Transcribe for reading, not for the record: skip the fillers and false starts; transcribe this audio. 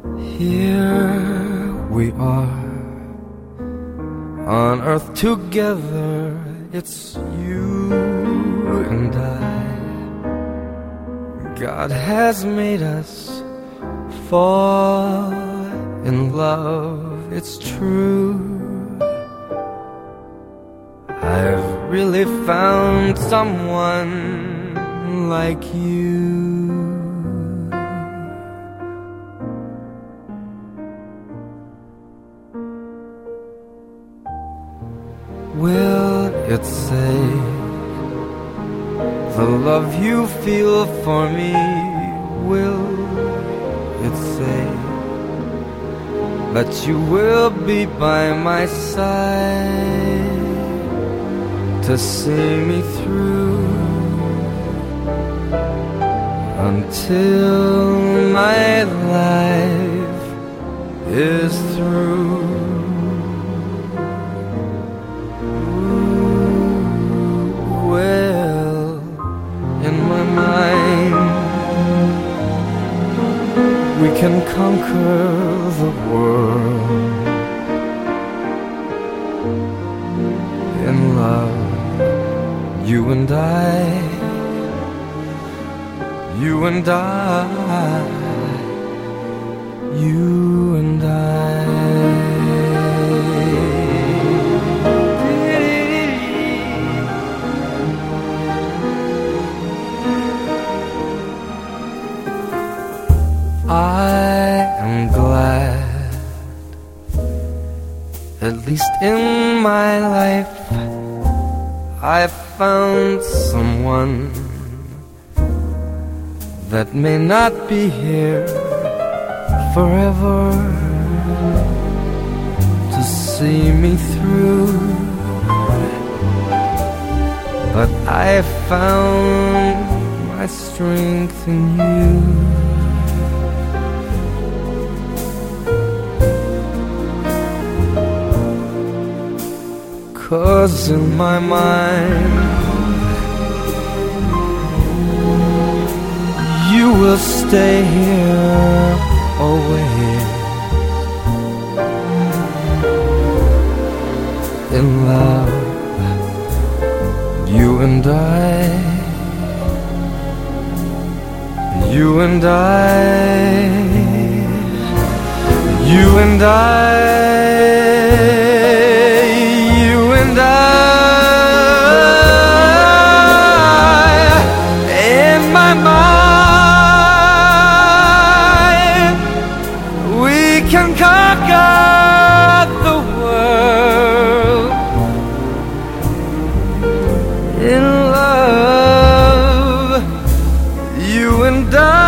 Here we are on earth together. It's you and I. God has made us fall in love, it's true. I've really found someone like you. Will it say the love you feel for me? Will it say that you will be by my side to see me through until my life is through? Well, in my mind, we can conquer the world. In love, you and I, you and I, you and I. I am glad, at least in my life, I found someone that may not be here forever to see me through, but I found my strength in you. 'Cause in my mind, you will stay here always. In love, you and I, you and I, you and I. Can conquer the world. In love, you and I.